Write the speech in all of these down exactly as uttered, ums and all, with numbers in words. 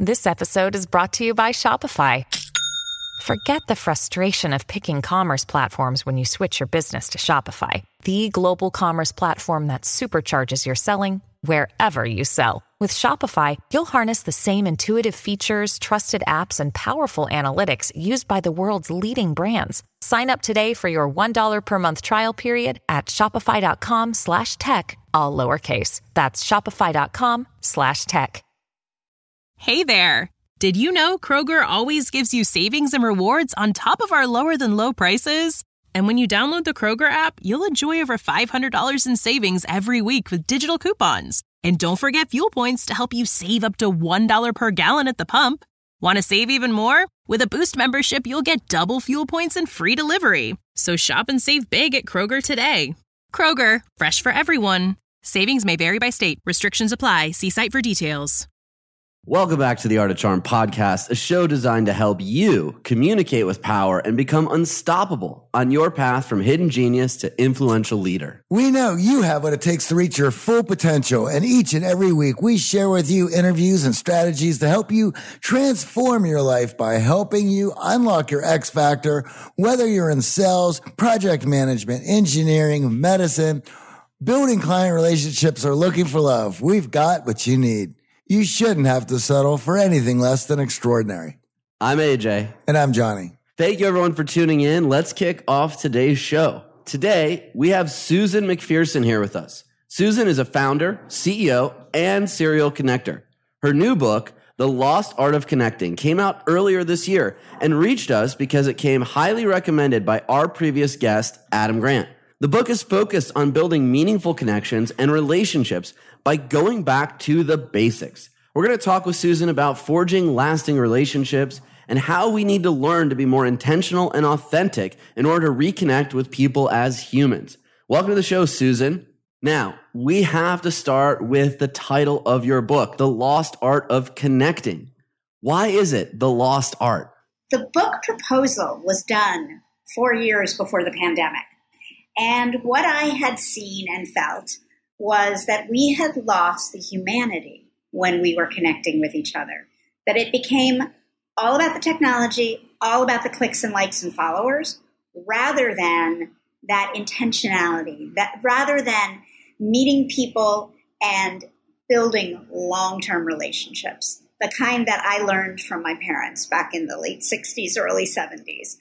This episode is brought to you by Shopify. Forget the frustration of picking commerce platforms when you switch your business to Shopify, the global commerce platform that supercharges your selling wherever you sell. With Shopify, you'll harness the same intuitive features, trusted apps, and powerful analytics used by the world's leading brands. Sign up today for your one dollar per month trial period at shopify.com slash tech, all lowercase. That's shopify.com slash tech. Hey there. Did you know Kroger always gives you savings and rewards on top of our lower than low prices? And when you download the Kroger app, you'll enjoy over five hundred dollars in savings every week with digital coupons. And don't forget fuel points to help you save up to one dollar per gallon at the pump. Want to save even more? With a Boost membership, you'll get double fuel points and free delivery. So shop and save big at Kroger today. Kroger, fresh for everyone. Savings may vary by state. Restrictions apply. See site for details. Welcome back to the Art of Charm podcast, a show designed to help you communicate with power and become unstoppable on your path from hidden genius to influential leader. We know you have what it takes to reach your full potential, and each and every week we share with you interviews and strategies to help you transform your life by helping you unlock your X factor, whether you're in sales, project management, engineering, medicine, building client relationships, or looking for love. We've got what you need. You shouldn't have to settle for anything less than extraordinary. I'm A J. And I'm Johnny. Thank you, everyone, for tuning in. Let's kick off today's show. Today, we have Susan McPherson here with us. Susan is a founder, C E O, and serial connector. Her new book, The Lost Art of Connecting, came out earlier this year and reached us because it came highly recommended by our previous guest, Adam Grant. The book is focused on building meaningful connections and relationships by going back to the basics. We're going to talk with Susan about forging lasting relationships and how we need to learn to be more intentional and authentic in order to reconnect with people as humans. Welcome to the show, Susan. Now, we have to start with the title of your book, The Lost Art of Connecting. Why is it The Lost Art? The book proposal was done four years before the pandemic. And what I had seen and felt was that we had lost the humanity when we were connecting with each other, that it became all about the technology, all about the clicks and likes and followers, rather than that intentionality, that rather than meeting people and building long-term relationships, the kind that I learned from my parents back in the late sixties, early seventies.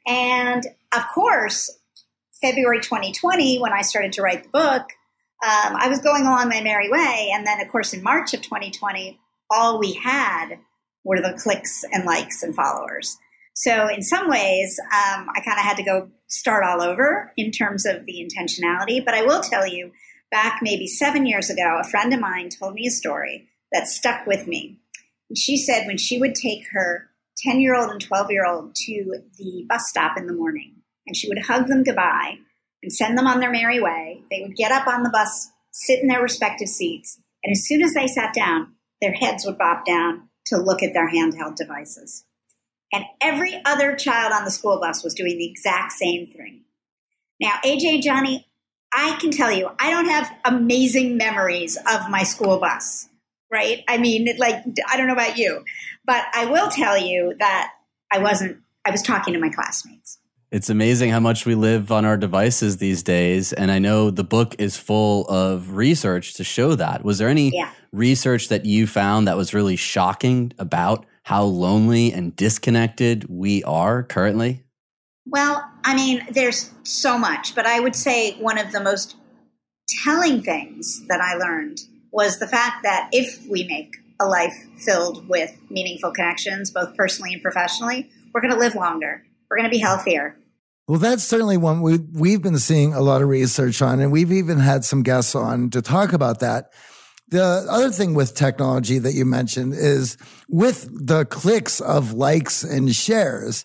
And of course, February twenty twenty, when I started to write the book, Um, I was going along my merry way. And then, of course, in March of twenty twenty, all we had were the clicks and likes and followers. So in some ways, um, I kind of had to go start all over in terms of the intentionality. But I will tell you, back maybe seven years ago, a friend of mine told me a story that stuck with me. And she said when she would take her ten-year-old and twelve-year-old to the bus stop in the morning, and she would hug them goodbye and send them on their merry way, they would get up on the bus, sit in their respective seats, and as soon as they sat down, their heads would bop down to look at their handheld devices. And every other child on the school bus was doing the exact same thing. Now, A J, Johnny, I can tell you, I don't have amazing memories of my school bus, right? I mean, like, I don't know about you, but I will tell you that I wasn't, I was talking to my classmates. It's amazing how much we live on our devices these days. And I know the book is full of research to show that. Was there any yeah. research that you found that was really shocking about how lonely and disconnected we are currently? Well, I mean, there's so much, but I would say one of the most telling things that I learned was the fact that if we make a life filled with meaningful connections, both personally and professionally, we're going to live longer. We're going to be healthier. Well, that's certainly one we, we've been seeing a lot of research on, and we've even had some guests on to talk about that. The other thing with technology that you mentioned is with the clicks of likes and shares,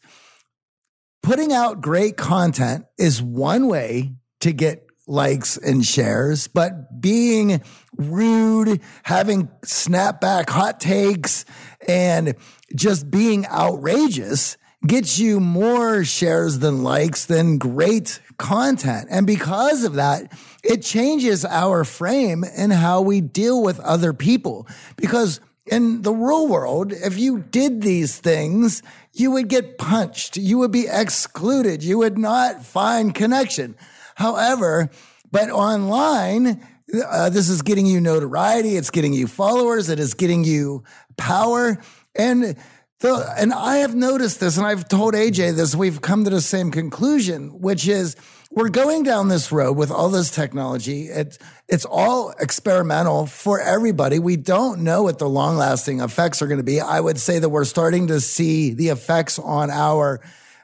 putting out great content is one way to get likes and shares, but being rude, having snapback hot takes, and just being outrageous gets you more shares than likes than great content. And because of that, it changes our frame and how we deal with other people. Because in the real world, if you did these things, you would get punched. You would be excluded. You would not find connection. However, but online, uh, this is getting you notoriety. It's getting you followers. It is getting you power. And the, and I have noticed this, and I've told A J this, we've come to the same conclusion, which is we're going down this road with all this technology. It's, it's all experimental for everybody. We don't know what the long-lasting effects are going to be. I would say that we're starting to see the effects on our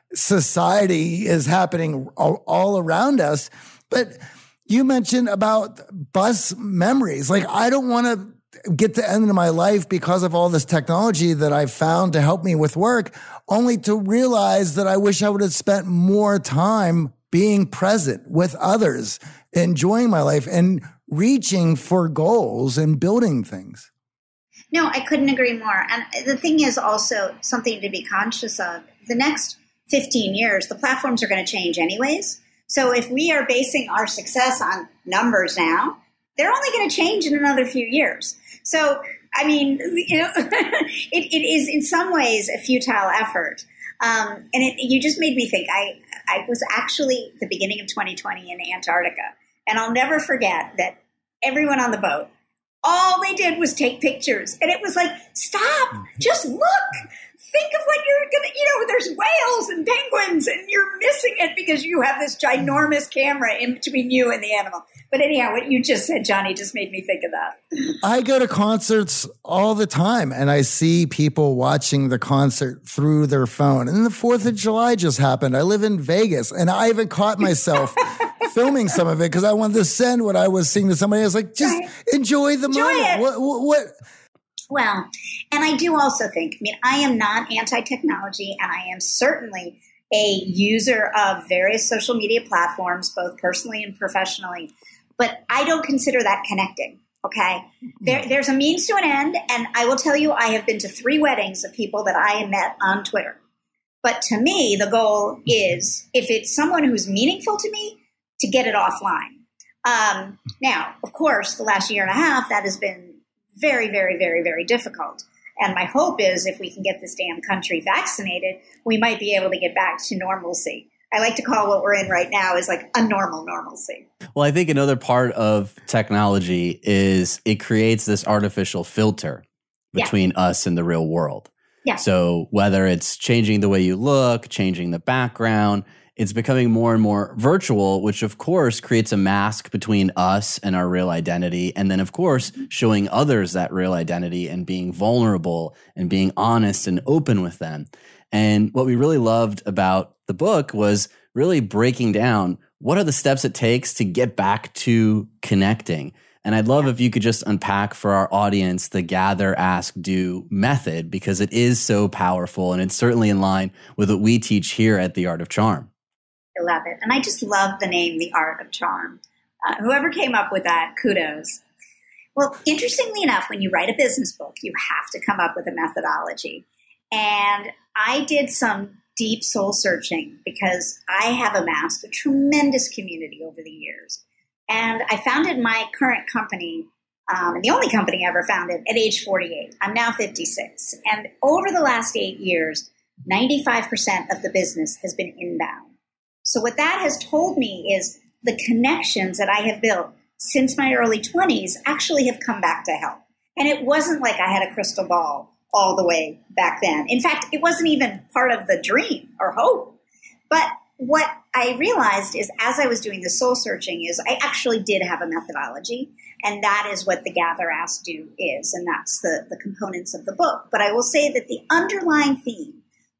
society is happening all, all around us. But you mentioned about bus memories. Like, I don't want to get to the end of my life because of all this technology that I've found to help me with work, only to realize that I wish I would have spent more time being present with others, enjoying my life and reaching for goals and building things. No, I couldn't agree more. And the thing is also something to be conscious of. The next fifteen years, the platforms are going to change anyways. So if we are basing our success on numbers now, they're only going to change in another few years. So, I mean, you know, it, it is in some ways a futile effort. Um, and it, you just made me think. I, I was actually at the beginning of twenty twenty in Antarctica, and I'll never forget that everyone on the boat, all they did was take pictures. And it was like, stop, just look. Think of what you're going to, you know, there's whales and penguins and you're missing it because you have this ginormous camera in between you and the animal. But anyhow, what you just said, Johnny, just made me think of that. I go to concerts all the time and I see people watching the concert through their phone. And the fourth of July just happened. I live in Vegas and I even caught myself filming some of it because I wanted to send what I was seeing to somebody. I was like, just right. enjoy the enjoy moment. It. What, what, what? Well, and I do also think, I mean, I am not anti-technology, and I am certainly a user of various social media platforms, both personally and professionally, but I don't consider that connecting, okay? There, there's a means to an end, and I will tell you, I have been to three weddings of people that I met on Twitter. But to me, the goal is, if it's someone who's meaningful to me, to get it offline. Um, now, of course, the last year and a half, that has been very, very, very, very difficult. And my hope is if we can get this damn country vaccinated, we might be able to get back to normalcy. I like to call what we're in right now is like a normal normalcy. Well, I think another part of technology is it creates this artificial filter between yeah. us and the real world. Yeah. So whether it's changing the way you look, changing the background, it's becoming more and more virtual, which of course creates a mask between us and our real identity. And then of course, showing others that real identity and being vulnerable and being honest and open with them. And what we really loved about the book was really breaking down what are the steps it takes to get back to connecting. And I'd love yeah. if you could just unpack for our audience the gather, ask, do method, because it is so powerful and it's certainly in line with what we teach here at The Art of Charm. I love it. And I just love the name, The Art of Charm. Uh, whoever came up with that, kudos. Well, interestingly enough, when you write a business book, you have to come up with a methodology. And I did some deep soul searching because I have amassed a tremendous community over the years. And I founded my current company, um, and the only company I ever founded, at age forty-eight. I'm now fifty-six. And over the last eight years, ninety-five percent of the business has been inbound. So what that has told me is the connections that I have built since my early twenties actually have come back to help. And it wasn't like I had a crystal ball all the way back then. In fact, it wasn't even part of the dream or hope. But what I realized is as I was doing the soul searching is I actually did have a methodology. And that is what the Gather, Ask, Do is. And that's the, the components of the book. But I will say that the underlying theme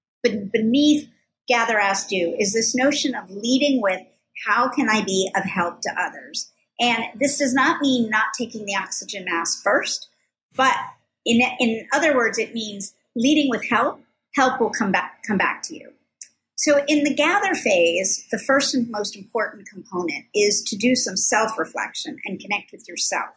beneath Gather, Ask, Do is this notion of leading with how can I be of help to others? And this does not mean not taking the oxygen mask first, but in in other words, it means leading with help. Help will come back come back to you. So in the gather phase, the first and most important component is to do some self-reflection and connect with yourself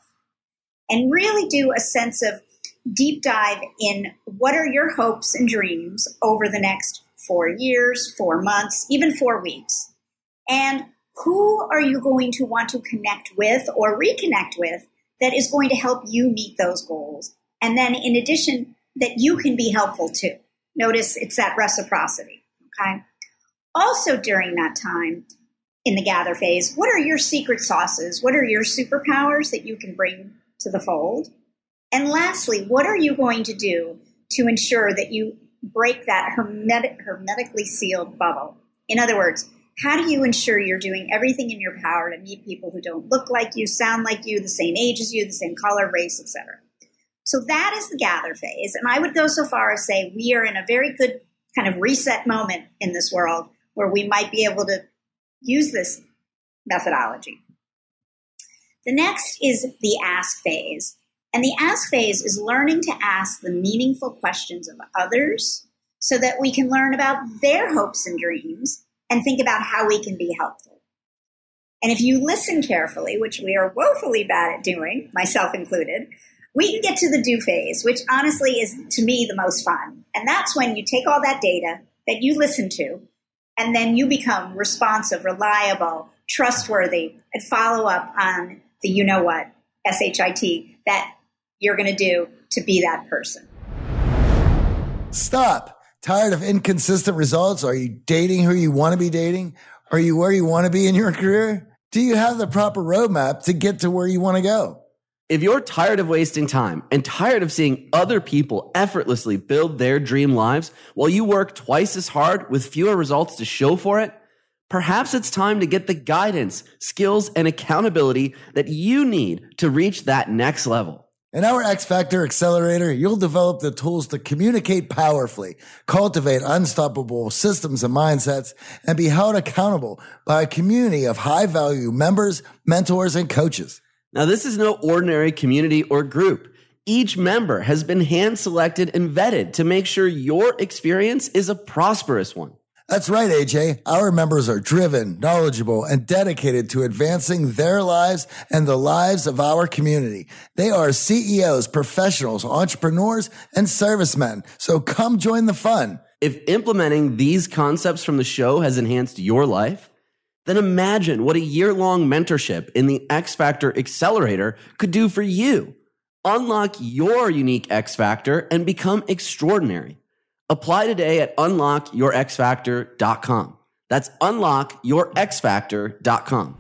and really do a sense of deep dive in what are your hopes and dreams over the next four years, four months, even four weeks. And who are you going to want to connect with or reconnect with that is going to help you meet those goals And then in addition, that you can be helpful too. Notice it's that reciprocity, okay? Also during that time in the gather phase, what are your secret sauces? What are your superpowers that you can bring to the fold? And lastly, what are you going to do to ensure that you break that hermetic, hermetically sealed bubble? In other words, how do you ensure you're doing everything in your power to meet people who don't look like you, sound like you, the same age as you, the same color, race, et cetera? So that is the gather phase. And I would go so far as say we are in a very good kind of reset moment in this world where we might be able to use this methodology. The next is the ask phase. And the ask phase is learning to ask the meaningful questions of others so that we can learn about their hopes and dreams and think about how we can be helpful. And if you listen carefully, which we are woefully bad at doing, myself included, we can get to the do phase, which honestly is, to me, the most fun. And that's when you take all that data that you listen to, and then you become responsive, reliable, trustworthy, and follow up on the you-know-what, S H I T, that you're going to do to be that person. Stop. Tired of inconsistent results? Are you dating who you want to be dating? Are you where you want to be in your career? Do you have the proper roadmap to get to where you want to go? If you're tired of wasting time and tired of seeing other people effortlessly build their dream lives while you work twice as hard with fewer results to show for it, perhaps it's time to get the guidance, skills, and accountability that you need to reach that next level. In our X Factor Accelerator, you'll develop the tools to communicate powerfully, cultivate unstoppable systems and mindsets, and be held accountable by a community of high-value members, mentors, and coaches. Now, this is no ordinary community or group. Each member has been hand-selected and vetted to make sure your experience is a prosperous one. That's right, A J. Our members are driven, knowledgeable, and dedicated to advancing their lives and the lives of our community. They are C E Os, professionals, entrepreneurs, and servicemen. So come join the fun. If implementing these concepts from the show has enhanced your life, then imagine what a year-long mentorship in the X Factor Accelerator could do for you. Unlock your unique X Factor and become extraordinary. Apply today at unlock your x factor dot com. That's unlock your x factor dot com.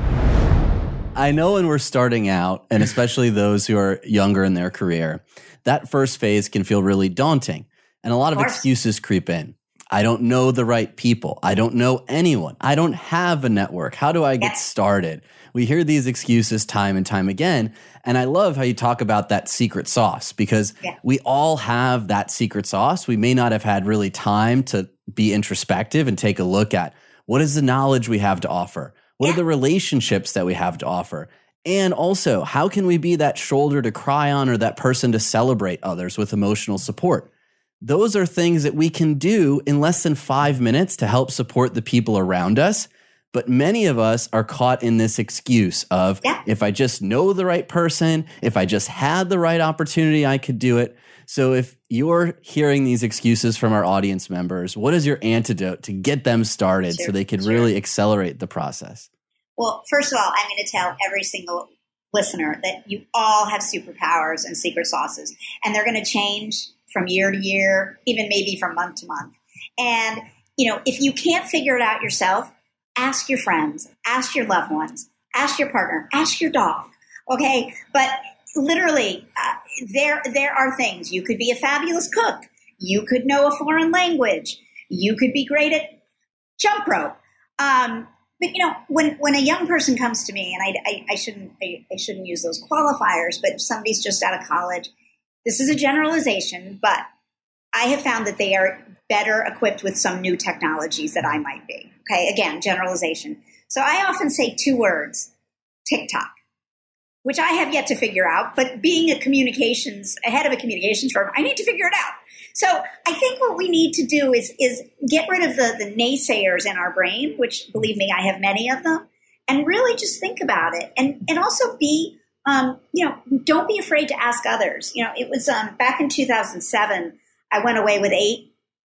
I know when we're starting out, and especially those who are younger in their career, that first phase can feel really daunting, and a lot of, of excuses creep in. I don't know the right people. I don't know anyone. I don't have a network. How do I get yes. started? We hear these excuses time and time again. And I love how you talk about that secret sauce, because yeah. we all have that secret sauce. We may not have had really time to be introspective and take a look at what is the knowledge we have to offer? What yeah. are the relationships that we have to offer? And also, how can we be that shoulder to cry on or that person to celebrate others with emotional support? Those are things that we can do in less than five minutes to help support the people around us. But many of us are caught in this excuse of, yeah. if I just know the right person, if I just had the right opportunity, I could do it. So if you're hearing these excuses from our audience members, what is your antidote to get them started sure, so they could sure. really accelerate the process? Well, first of all, I'm going to tell every single listener that you all have superpowers and secret sauces, and they're going to change from year to year, even maybe from month to month. And, you know, if you can't figure it out yourself, ask your friends, ask your loved ones, ask your partner, ask your dog, okay? But literally, uh, there there are things. You could be a fabulous cook. You could know a foreign language. You could be great at jump rope. Um, but, you know, when, when a young person comes to me, and I, I, I shouldn't I, I shouldn't use those qualifiers, but if somebody's just out of college, this is a generalization, but I have found that they are better equipped with some new technologies that I might be. Okay, again, generalization. So I often say two words, TikTok, which I have yet to figure out, but being a communications, a head of a communications firm, I need to figure it out. So I think what we need to do is, is get rid of the, the naysayers in our brain, which, believe me, I have many of them, and really just think about it. And, and also be, um, you know, don't be afraid to ask others. You know, it was um, back in two thousand seven, I went away with eight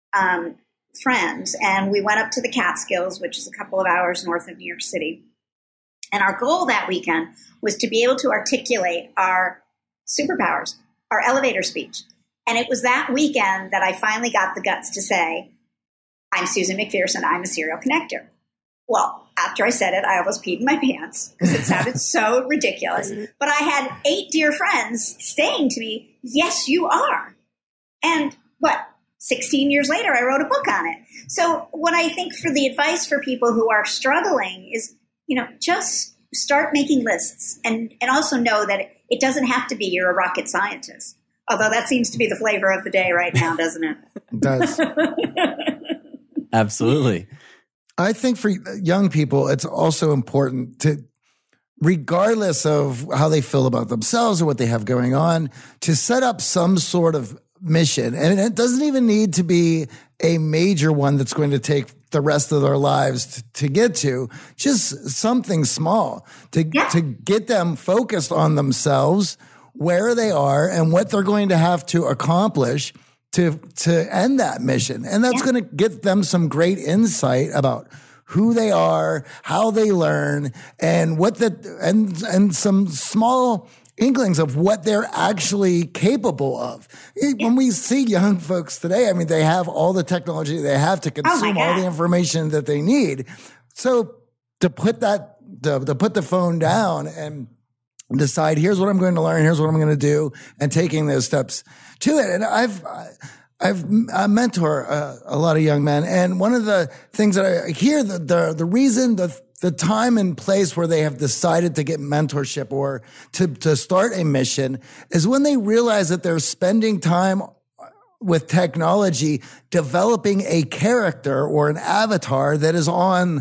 um friends, and we went up to the Catskills, which is a couple of hours north of New York City. And our goal that weekend was to be able to articulate our superpowers, our elevator speech. And it was that weekend that I finally got the guts to say, I'm Susan McPherson. I'm a serial connector. Well, after I said it, I almost peed in my pants because it sounded so ridiculous. But I had eight dear friends saying to me, yes, you are. And what, sixteen years later, I wrote a book on it. So what I think for the advice for people who are struggling is, you know, just start making lists and, and also know that it, it doesn't have to be you're a rocket scientist. Although that seems to be the flavor of the day right now, doesn't it? It does. Absolutely. I think for young people, it's also important to, regardless of how they feel about themselves or what they have going on, to set up some sort of mission. And it doesn't even need to be a major one that's going to take the rest of their lives to, to get to, just something small to, yeah. to get them focused on themselves, where they are and what they're going to have to accomplish to to end that mission. And that's yeah. going to get them some great insight about who they are, how they learn, and what the and and some small inklings of what they're actually capable of. When we see young folks today, I mean, they have all the technology they have to consume oh all the information that they need. So to put that to, to put the phone down and decide, here's what I'm going to learn, here's what I'm going to do, and taking those steps to it. And I've, I've, I mentor a, a lot of young men. And one of the things that I hear, the, the, the reason, the, the time and place where they have decided to get mentorship or to, to start a mission is when they realize that they're spending time with technology, developing a character or an avatar that is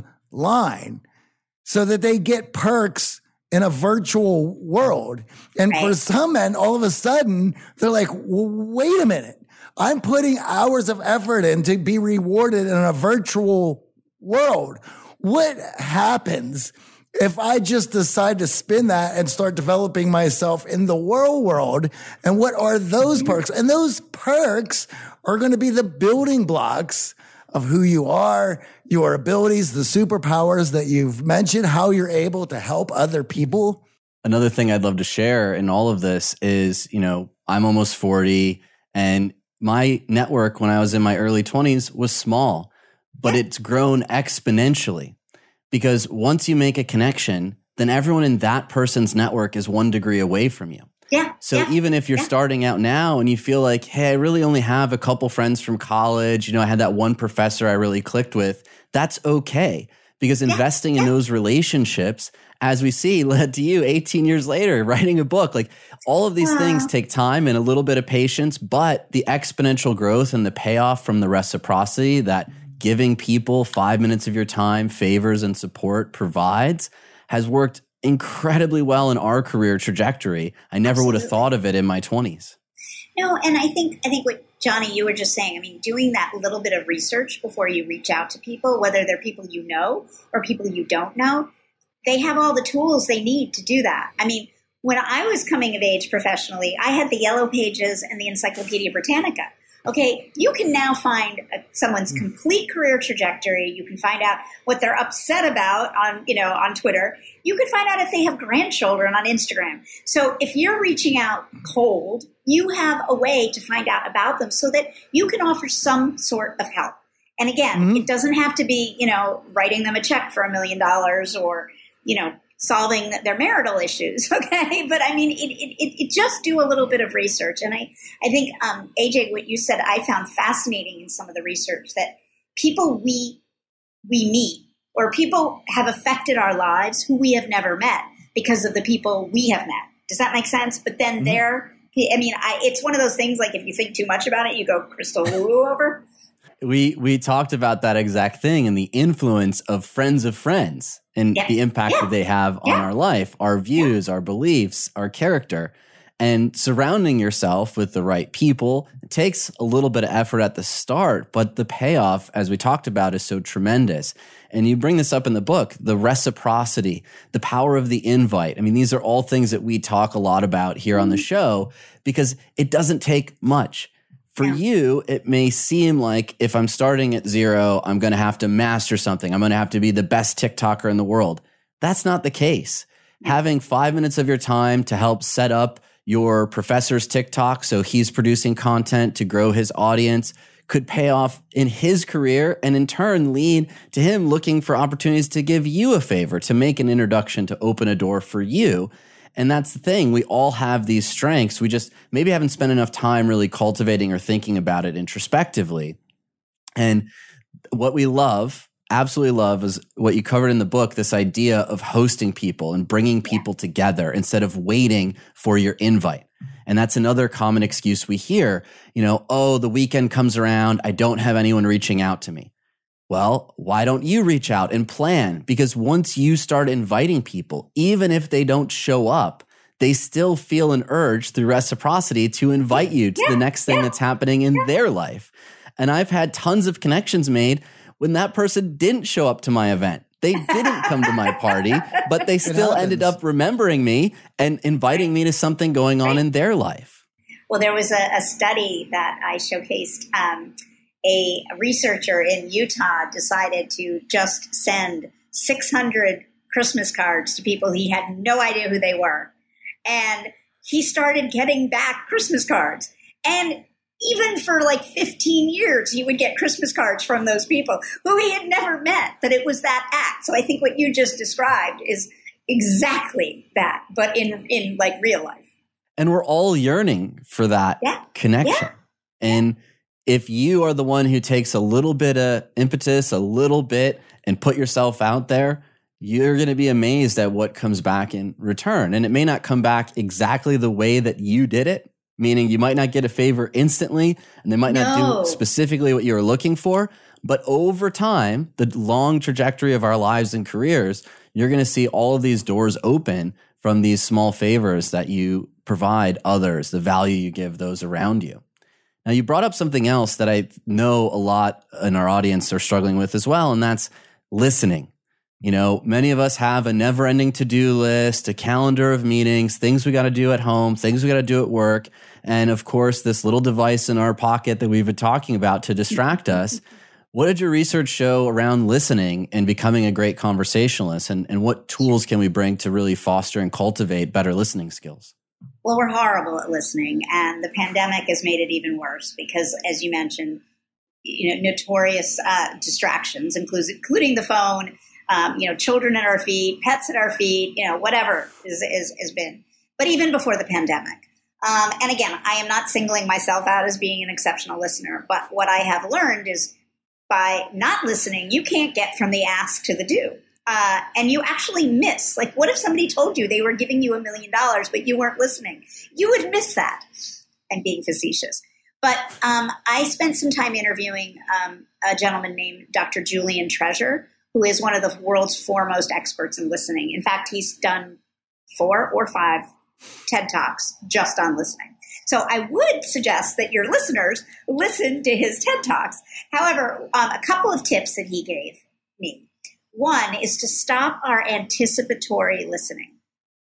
online so that they get perks in a virtual world. And right. for some men, all of a sudden, they're like, well, wait a minute. I'm putting hours of effort in to be rewarded in a virtual world. What happens if I just decide to spin that and start developing myself in the real world? And what are those perks? And those perks are going to be the building blocks of who you are, your abilities, the superpowers that you've mentioned, how you're able to help other people. Another thing I'd love to share in all of this is, you know, I'm almost forty and my network when I was in my early twenties was small, but it's grown exponentially because once you make a connection, then everyone in that person's network is one degree away from you. Yeah. So yeah, even if you're yeah. starting out now and you feel like, hey, I really only have a couple friends from college, you know, I had that one professor I really clicked with, that's okay. Because yeah, investing yeah. in those relationships, as we see, led to you eighteen years later writing a book. Like all of these wow. things take time and a little bit of patience, but the exponential growth and the payoff from the reciprocity that giving people five minutes of your time, favors, and support provides has worked incredibly well in our career trajectory. I never Absolutely. would have thought of it in my twenties. No, and I think I think what Johnny, you were just saying, I mean, doing that little bit of research before you reach out to people, whether they're people you know or people you don't know, they have all the tools they need to do that. I mean, when I was coming of age professionally, I had the Yellow Pages and the Encyclopedia Britannica. Okay, you can now find a, someone's complete career trajectory. You can find out what they're upset about on, you know, on Twitter. You can find out if they have grandchildren on Instagram. So if you're reaching out cold, you have a way to find out about them so that you can offer some sort of help. And again, mm-hmm. it doesn't have to be, you know, writing them a check for a million dollars or, you know, solving their marital issues, okay? But I mean, it, it, it just do a little bit of research. And I, I think, um, A J, what you said, I found fascinating in some of the research that people we we meet or people have affected our lives who we have never met because of the people we have met. Does that make sense? But then mm-hmm. they're, I mean, I, it's one of those things like if you think too much about it, you go crystal woo over. We we talked about that exact thing and the influence of friends of friends and yeah. the impact yeah. that they have yeah. on our life, our views, yeah. our beliefs, our character. And surrounding yourself with the right people, it takes a little bit of effort at the start, but the payoff, as we talked about, is so tremendous. And you bring this up in the book, the reciprocity, the power of the invite. I mean, these are all things that we talk a lot about here on the show because it doesn't take much. For yeah. you, it may seem like if I'm starting at zero, I'm going to have to master something. I'm going to have to be the best TikToker in the world. That's not the case. Yeah. Having five minutes of your time to help set up your professor's TikTok, so he's producing content to grow his audience, could pay off in his career and in turn lead to him looking for opportunities to give you a favor, to make an introduction, to open a door for you. And that's the thing. We all have these strengths. We just maybe haven't spent enough time really cultivating or thinking about it introspectively. And what we love, absolutely love, is what you covered in the book, this idea of hosting people and bringing people together instead of waiting for your invite. And that's another common excuse we hear, you know, oh, the weekend comes around, I don't have anyone reaching out to me. Well, why don't you reach out and plan? Because once you start inviting people, even if they don't show up, they still feel an urge through reciprocity to invite you to yeah, the next thing yeah, that's happening in yeah. their life. And I've had tons of connections made when that person didn't show up to my event. They didn't come to my party, but they still ended up remembering me and inviting me to something going on right. in their life. Well, there was a, a study that I showcased. Um, a researcher in Utah decided to just send six hundred Christmas cards to people he had no idea who they were. And he started getting back Christmas cards. And even for like fifteen years, he would get Christmas cards from those people who he had never met, but it was that act. So I think what you just described is exactly that, but in, in like real life. And we're all yearning for that yeah. connection. Yeah. And if you are the one who takes a little bit of impetus, a little bit, and put yourself out there, you're going to be amazed at what comes back in return. And it may not come back exactly the way that you did it, meaning you might not get a favor instantly, and they might not no. do specifically what you were looking for. But over time, the long trajectory of our lives and careers, you're going to see all of these doors open from these small favors that you provide others, the value you give those around you. Now, you brought up something else that I know a lot in our audience are struggling with as well, and that's listening. You know, many of us have a never-ending to-do list, a calendar of meetings, things we got to do at home, things we got to do at work, and of course, this little device in our pocket that we've been talking about to distract us. What did your research show around listening and becoming a great conversationalist, and, and what tools can we bring to really foster and cultivate better listening skills? Well, we're horrible at listening, and the pandemic has made it even worse because, as you mentioned, you know, notorious uh, distractions, including, including the phone, um, you know, children at our feet, pets at our feet, you know, whatever is, is, has been. But even before the pandemic. Um, and again, I am not singling myself out as being an exceptional listener, but what I have learned is by not listening, you can't get from the ask to the do. Uh, and you actually miss. Like, what if somebody told you they were giving you a million dollars, but you weren't listening? You would miss that. I'm being facetious. But um, I spent some time interviewing um, a gentleman named Doctor Julian Treasure, who is one of the world's foremost experts in listening. In fact, he's done four or five TED Talks just on listening. So I would suggest that your listeners listen to his TED Talks. However, um, a couple of tips that he gave me. One is to stop our anticipatory listening.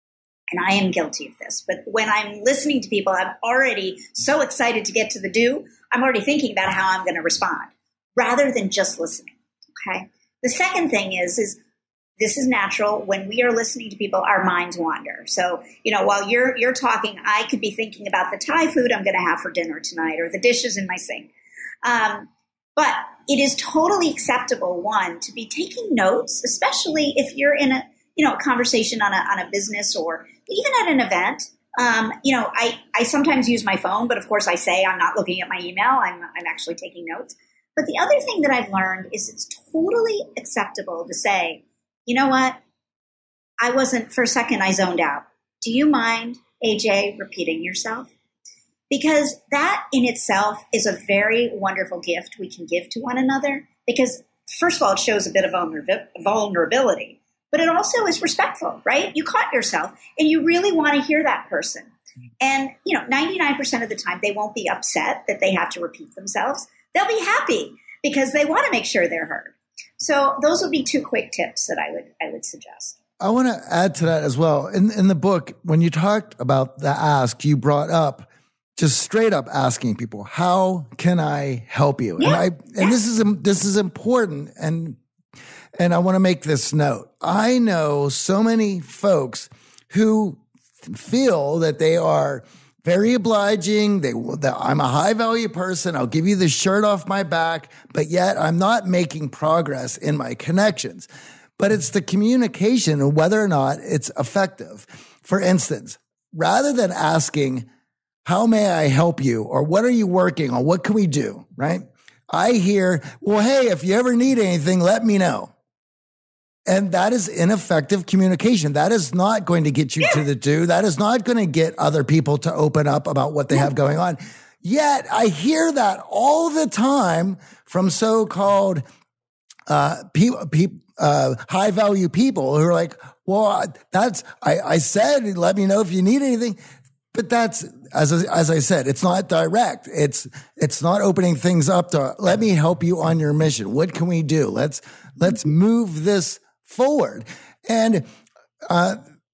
And I am guilty of this. But when I'm listening to people, I'm already so excited to get to the do. I'm already thinking about how I'm going to respond rather than just listening. Okay. The second thing is, is this is natural. When we are listening to people, our minds wander. So, you know, while you're, you're talking, I could be thinking about the Thai food I'm going to have for dinner tonight or the dishes in my sink. Um, But it is totally acceptable, one, to be taking notes, especially if you're in a, you know, a conversation on a, on a business or even at an event. Um, you know, I, I sometimes use my phone, but of course I say I'm not looking at my email. I'm, I'm actually taking notes. But the other thing that I've learned is it's totally acceptable to say, you know what? I wasn't, for a second, I zoned out. Do you mind, A J, repeating yourself? Because that in itself is a very wonderful gift we can give to one another. Because first of all, it shows a bit of vulnerability, but it also is respectful, right? You caught yourself and you really want to hear that person. And, you know, ninety-nine percent of the time, they won't be upset that they have to repeat themselves. They'll be happy because they want to make sure they're heard. So those would be two quick tips that I would, I would suggest. I want to add to that as well. In, in the book, when you talked about the ask, you brought up just straight up asking people, how can I help you? Yeah. And I, and yeah. this is, this is important. And, and I want to make this note. I know so many folks who feel that they are very obliging. They, that I'm a high value person. I'll give you the shirt off my back, but yet I'm not making progress in my connections. But it's the communication and whether or not it's effective. For instance, rather than asking, how may I help you? Or what are you working on? What can we do? Right? I hear, well, hey, if you ever need anything, let me know. And that is ineffective communication. That is not going to get you yeah. to the do. That is not going to get other people to open up about what they yeah. have going on. Yet I hear that all the time from so-called uh, pe- pe- uh, high-value people who are like, well, that's, I, I said, let me know if you need anything. But that's, as, as I said, it's not direct. It's, it's not opening things up to, let me help you on your mission. What can we do? Let's, let's move this forward. And uh,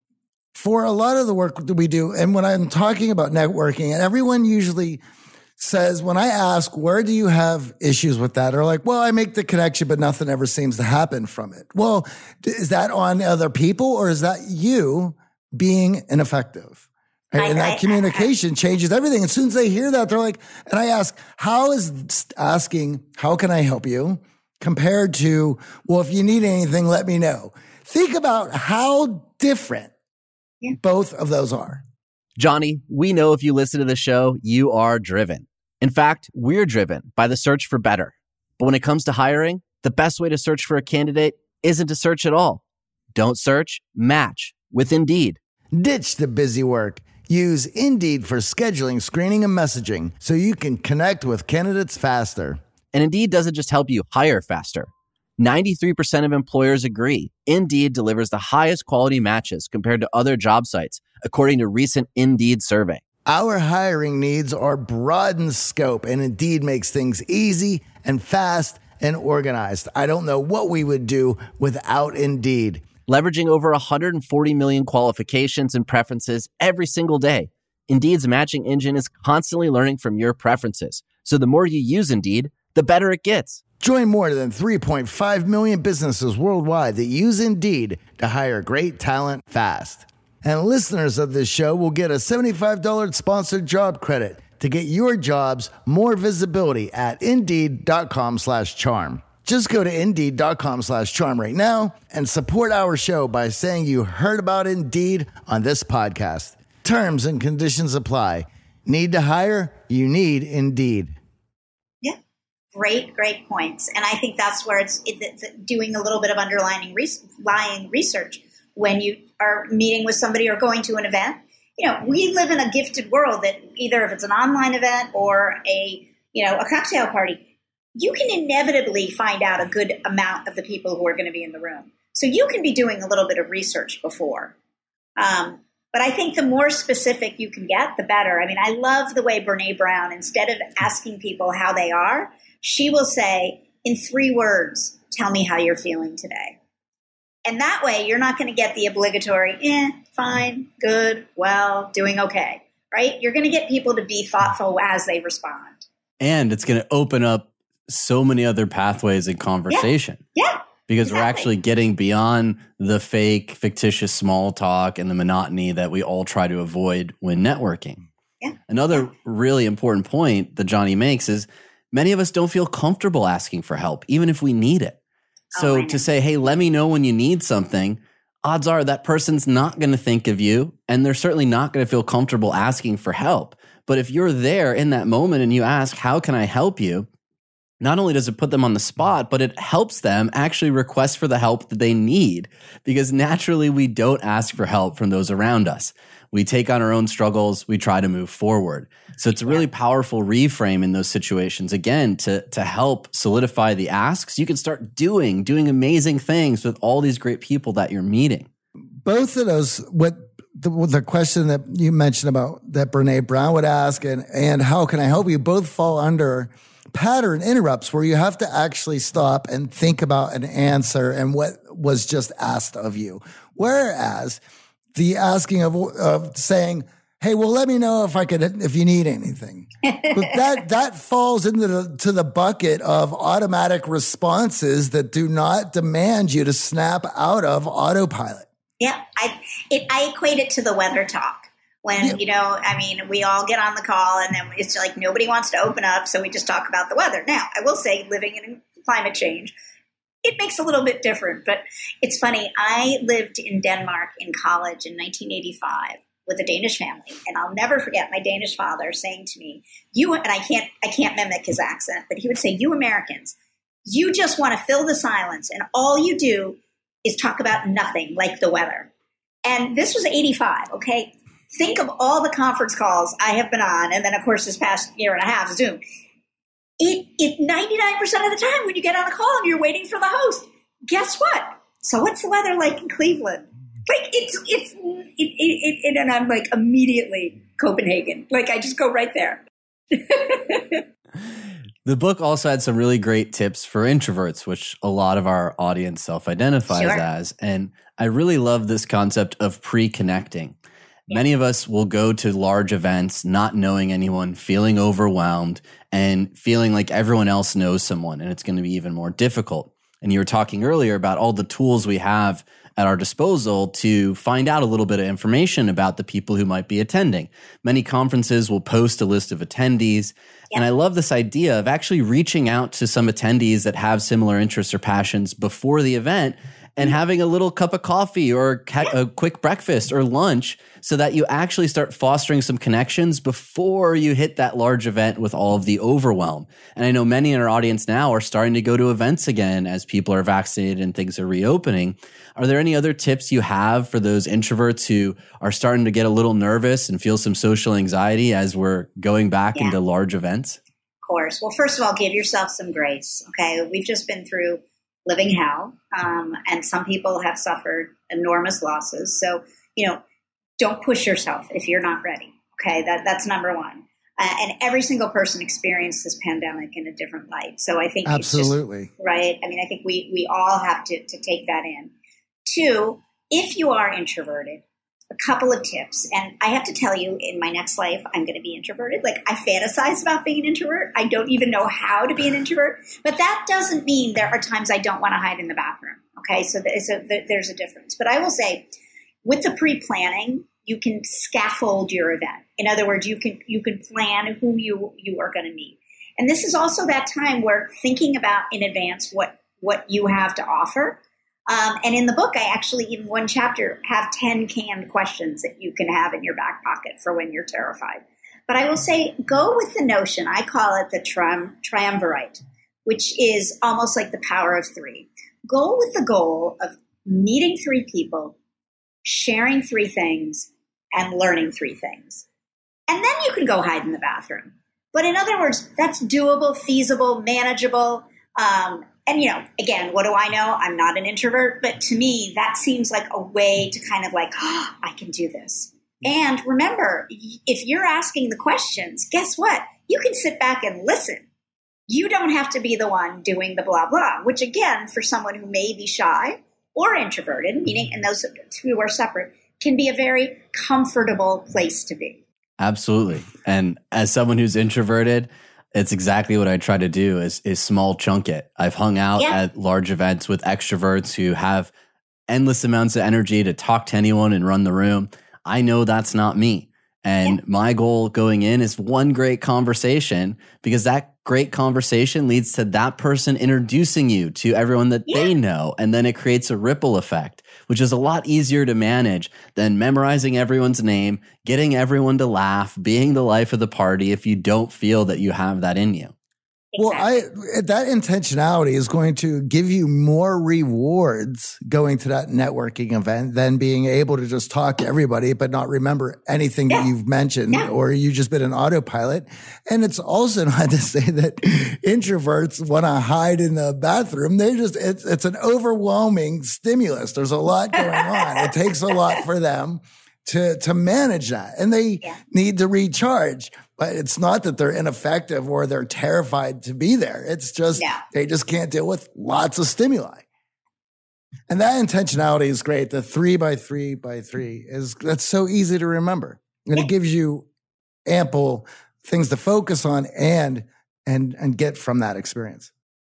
for a lot of the work that we do, and when I'm talking about networking, and everyone usually says, when I ask, where do you have issues with that? Or like, well, I make the connection, but nothing ever seems to happen from it. Well, is that on other people or is that you being ineffective? And, and that communication changes everything. As soon as they hear that, they're like, and I ask, how is asking, how can I help you? Compared to, well, if you need anything, let me know. Think about how different yeah. both of those are. Johnny, we know if you listen to the show, you are driven. In fact, we're driven by the search for better. But when it comes to hiring, the best way to search for a candidate isn't to search at all. Don't search, match with Indeed. Ditch the busy work. Use Indeed for scheduling, screening, and messaging so you can connect with candidates faster. And Indeed doesn't just help you hire faster. ninety-three percent of employers agree Indeed delivers the highest quality matches compared to other job sites, according to recent Indeed survey. Our hiring needs are broad in scope, and Indeed makes things easy and fast and organized. I don't know what we would do without Indeed. Leveraging over one hundred forty million qualifications and preferences every single day, Indeed's matching engine is constantly learning from your preferences. So the more you use Indeed, the better it gets. Join more than three point five million businesses worldwide that use Indeed to hire great talent fast. And listeners of this show will get a seventy-five dollars sponsored job credit to get your jobs more visibility at Indeed.com slash charm. Just go to Indeed.com slash charm right now and support our show by saying you heard about Indeed on this podcast. Terms and conditions apply. Need to hire? You need Indeed. Yeah, great, great points. And I think that's where it's, it's doing a little bit of underlying lying research when you are meeting with somebody or going to an event. You know, we live in a gifted world that either if it's an online event or a, you know, a cocktail party, you can inevitably find out a good amount of the people who are going to be in the room. So you can be doing a little bit of research before. Um, but I think the more specific you can get, the better. I mean, I love the way Brené Brown, instead of asking people how they are, she will say, in three words, tell me how you're feeling today. And that way, you're not going to get the obligatory, eh, fine, good, well, doing okay, right? You're going to get people to be thoughtful as they respond. And it's going to open up so many other pathways in conversation. Yeah, yeah, because exactly. We're actually getting beyond the fake, fictitious small talk and the monotony that we all try to avoid when networking. Yeah. Another yeah. really important point that Johnny makes is many of us don't feel comfortable asking for help, even if we need it. So oh, to say, hey, let me know when you need something, odds are that person's not going to think of you, and they're certainly not going to feel comfortable asking for help. But if you're there in that moment and you ask, how can I help you? Not only does it put them on the spot, but it helps them actually request for the help that they need, because naturally we don't ask for help from those around us. We take on our own struggles. We try to move forward. So it's a really powerful reframe in those situations, again, to, to help solidify the asks. You can start doing, doing amazing things with all these great people that you're meeting. Both of those, what the, the question that you mentioned about that Brené Brown would ask and, and how can I help you, both fall under pattern interrupts where you have to actually stop and think about an answer and what was just asked of you. Whereas the asking of, of saying, hey, well, let me know if I could, if you need anything. But that, that falls into the, to the bucket of automatic responses that do not demand you to snap out of autopilot. Yeah, I it, I equate it to the weather talk. When, yeah. you know, I mean, we all get on the call and then it's like nobody wants to open up, so we just talk about the weather. Now, I will say, living in climate change, it makes a little bit different. But it's funny. I lived in Denmark in college in nineteen eighty-five with a Danish family, and I'll never forget my Danish father saying to me, "You," and I can't, I can't mimic his accent, but he would say, "You Americans, you just want to fill the silence, and all you do is talk about nothing, like the weather." And this was eighty-five. Okay. Think of all the conference calls I have been on, and then, of course, this past year and a half, Zoom. It, it ninety-nine percent of the time when you get on a call and you're waiting for the host, guess what? So what's the weather like in Cleveland? Like, it's, it's, it, it, it, and I'm like, immediately Copenhagen. Like, I just go right there. The book also had some really great tips for introverts, which a lot of our audience self-identifies sure. as. And I really love this concept of pre-connecting. Many of us will go to large events not knowing anyone, feeling overwhelmed, and feeling like everyone else knows someone, and it's going to be even more difficult. And you were talking earlier about all the tools we have at our disposal to find out a little bit of information about the people who might be attending. Many conferences will post a list of attendees, yeah. and I love this idea of actually reaching out to some attendees that have similar interests or passions before the event and having a little cup of coffee or a quick breakfast or lunch so that you actually start fostering some connections before you hit that large event with all of the overwhelm. And I know many in our audience now are starting to go to events again as people are vaccinated and things are reopening. Are there any other tips you have for those introverts who are starting to get a little nervous and feel some social anxiety as we're going back yeah. into large events? Of course. Well, first of all, give yourself some grace. Okay. We've just been through living hell. Um, and some people have suffered enormous losses. So, you know, don't push yourself if you're not ready. Okay. That, that's number one. Uh, and every single person experienced this pandemic in a different light. So I think absolutely it's just, right. I mean, I think we, we all have to, to take that in. Two, if you are introverted, a couple of tips. And I have to tell you, in my next life, I'm going to be introverted. Like, I fantasize about being an introvert. I don't even know how to be an introvert. But that doesn't mean there are times I don't want to hide in the bathroom. Okay, so there's a, there's a difference. But I will say, with the pre-planning, you can scaffold your event. In other words, you can you can plan who you, you are going to meet. And this is also that time where thinking about in advance what, what you have to offer. Um, and in the book, I actually, in one chapter, have ten canned questions that you can have in your back pocket for when you're terrified. But I will say, go with the notion, I call it the tri- triumvirate, which is almost like the power of three. Go with the goal of meeting three people, sharing three things, and learning three things. And then you can go hide in the bathroom. But in other words, that's doable, feasible, manageable. Um, and, you know, again, what do I know? I'm not an introvert, but to me, that seems like a way to kind of like, oh, I can do this. And remember, if you're asking the questions, guess what? You can sit back and listen. You don't have to be the one doing the blah, blah, which again, for someone who may be shy or introverted, meaning, and those two are separate, can be a very comfortable place to be. Absolutely. And as someone who's introverted, it's exactly what I try to do is, is small chunk it. I've hung out yeah. at large events with extroverts who have endless amounts of energy to talk to anyone and run the room. I know that's not me. And yeah. my goal going in is one great conversation, because that great conversation leads to that person introducing you to everyone that yeah. they know. And then it creates a ripple effect, which is a lot easier to manage than memorizing everyone's name, getting everyone to laugh, being the life of the party if you don't feel that you have that in you. Well, I that intentionality is going to give you more rewards going to that networking event than being able to just talk to everybody but not remember anything yeah. that you've mentioned yeah. or you just been an autopilot. And it's also not to say that introverts want to hide in the bathroom. They just it's it's an overwhelming stimulus. There's a lot going on. It takes a lot for them to to manage that, and they yeah. need to recharge. But it's not that they're ineffective or they're terrified to be there. It's just yeah. they just can't deal with lots of stimuli. And that intentionality is great. The three by three by three is that's so easy to remember, and yeah. it gives you ample things to focus on and and and get from that experience.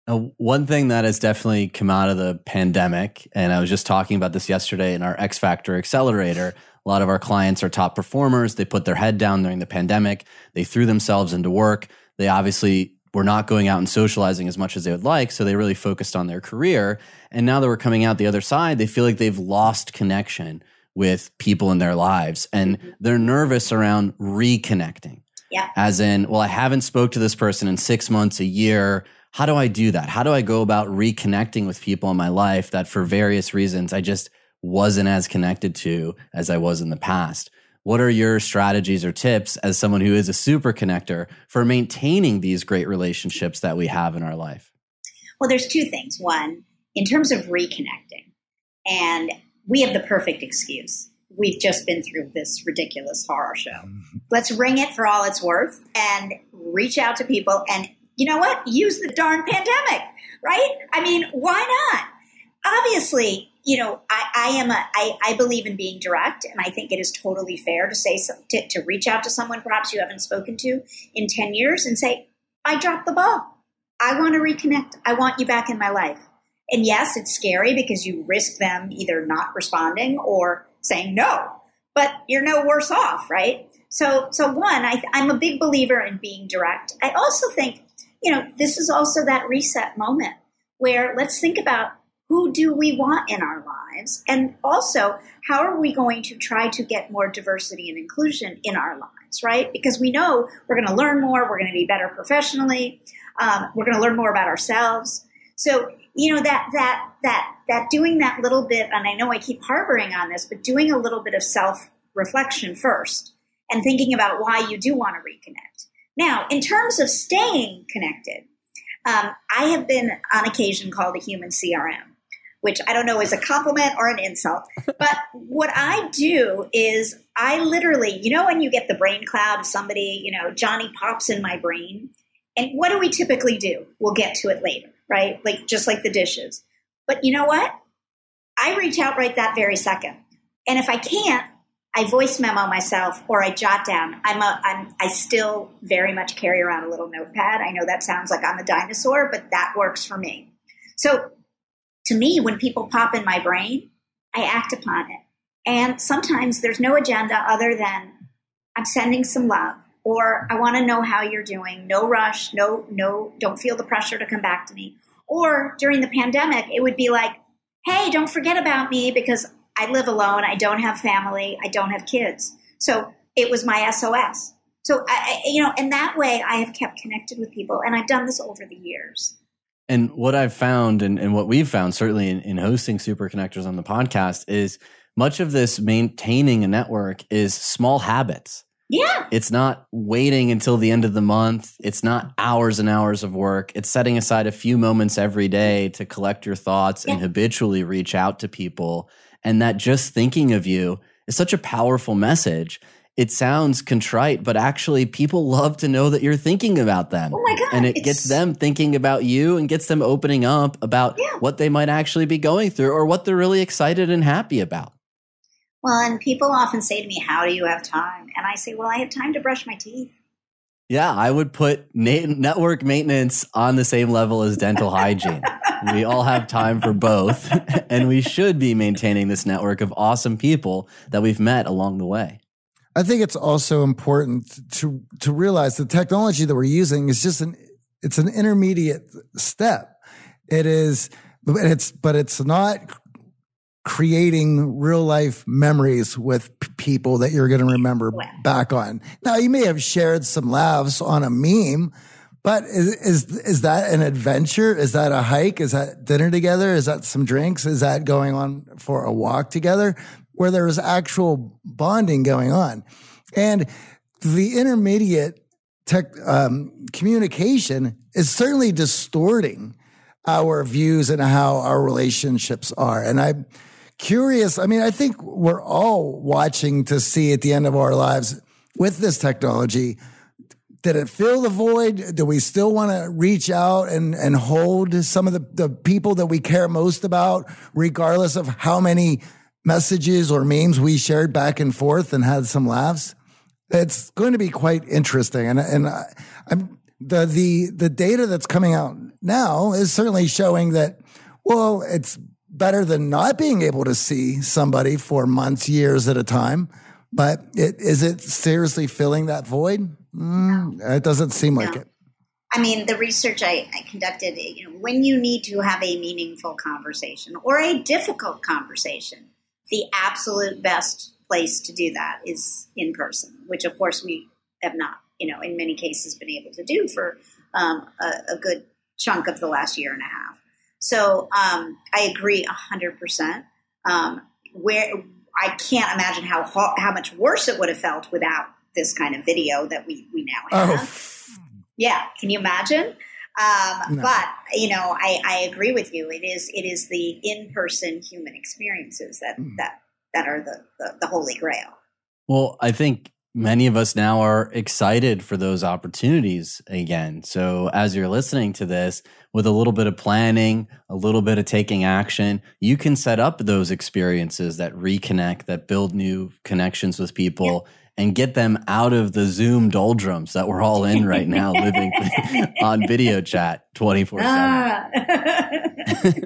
Now, one thing that has definitely come out of the pandemic, and I was just talking about this yesterday in our X Factor Accelerator, a lot of our clients are top performers. They put their head down during the pandemic. They threw themselves into work. They obviously were not going out and socializing as much as they would like, so they really focused on their career. And now that we're coming out the other side, they feel like they've lost connection with people in their lives, and they're nervous around reconnecting. Yeah. As in, well, I haven't spoke to this person in six months, a year. How do I do that? How do I go about reconnecting with people in my life that for various reasons I just wasn't as connected to as I was in the past? What are your strategies or tips as someone who is a super connector for maintaining these great relationships that we have in our life? Well, there's two things. One, in terms of reconnecting, and we have the perfect excuse. We've just been through this ridiculous horror show. Let's ring it for all it's worth and reach out to people and, you know what? Use the darn pandemic, right? I mean, why not? Obviously, you know, I, I am a, I, I believe in being direct, and I think it is totally fair to say, so, to, to reach out to someone perhaps you haven't spoken to in ten years and say, I dropped the ball. I want to reconnect. I want you back in my life. And yes, it's scary because you risk them either not responding or saying no, but you're no worse off, right? So, so one, I, I'm a big believer in being direct. I also think, you know, this is also that reset moment where let's think about who do we want in our lives? And also, how are we going to try to get more diversity and inclusion in our lives, right? Because we know we're going to learn more, we're going to be better professionally, um, we're going to learn more about ourselves. So, you know, that, that, that, that doing that little bit, and I know I keep harboring on this, but doing a little bit of self-reflection first and thinking about why you do want to reconnect. Now, in terms of staying connected, um, I have been on occasion called a human C R M, which I don't know is a compliment or an insult. But what I do is I literally, you know, when you get the brain cloud of somebody, you know, Johnny pops in my brain. And what do we typically do? We'll get to it later, right? Like just like the dishes. But you know what? I reach out right that very second. And if I can't, I voice memo myself or I jot down. I'm a, I'm, I still very much carry around a little notepad. I know that sounds like I'm a dinosaur, but that works for me. So to me, when people pop in my brain, I act upon it. And sometimes there's no agenda other than I'm sending some love or I want to know how you're doing. No rush. No, no, don't feel the pressure to come back to me. Or during the pandemic, it would be like, hey, don't forget about me because I live alone. I don't have family. I don't have kids. So it was my S O S. So, I, you know, in that way, I have kept connected with people. And I've done this over the years. And what I've found and, and what we've found, certainly in, in hosting Super Connectors on the podcast, is much of this maintaining a network is small habits. Yeah. It's not waiting until the end of the month. It's not hours and hours of work. It's setting aside a few moments every day to collect your thoughts yeah. and habitually reach out to people. And that just thinking of you is such a powerful message. It sounds contrite, but actually people love to know that you're thinking about them. Oh my God. And it gets them thinking about you and gets them opening up about yeah. what they might actually be going through or what they're really excited and happy about. Well, and people often say to me, how do you have time? And I say, well, I have time to brush my teeth. Yeah, I would put na- network maintenance on the same level as dental hygiene. We all have time for both, and we should be maintaining this network of awesome people that we've met along the way. I think it's also important to to realize the technology that we're using is just an it's an intermediate step. It is, it's but it's not creating real life memories with p- people that you're going to remember back on. Now, you may have shared some laughs on a meme, but is, is, is that an adventure? Is that a hike? Is that dinner together? Is that some drinks? Is that going on for a walk together where there is actual bonding going on? And the intermediate tech, um, communication is certainly distorting our views and how our relationships are. And I'm curious. I mean, I think we're all watching to see at the end of our lives with this technology, did it fill the void? Do we still want to reach out and, and hold some of the, the people that we care most about, regardless of how many messages or memes we shared back and forth and had some laughs? It's going to be quite interesting. And, and I, I'm, the, the, the data that's coming out now is certainly showing that, well, it's better than not being able to see somebody for months, years at a time. But it, is it seriously filling that void? Mm, no. It doesn't seem no. like it. I mean, the research I, I conducted, you know, when you need to have a meaningful conversation or a difficult conversation, the absolute best place to do that is in person, which of course we have not, you know, in many cases been able to do for um, a, a good chunk of the last year and a half. So um, I agree a hundred percent. Um, where I can't imagine how how much worse it would have felt without this kind of video that we we now have. Oh. Yeah, can you imagine? Um, no. But you know, I, I agree with you. It is it is the in-person human experiences that mm. that that are the, the the holy grail. Well, I think many of us now are excited for those opportunities again. So as you're listening to this, with a little bit of planning, a little bit of taking action, you can set up those experiences that reconnect, that build new connections with people. Yeah. And get them out of the Zoom doldrums that we're all in right now, living on video chat twenty-four seven.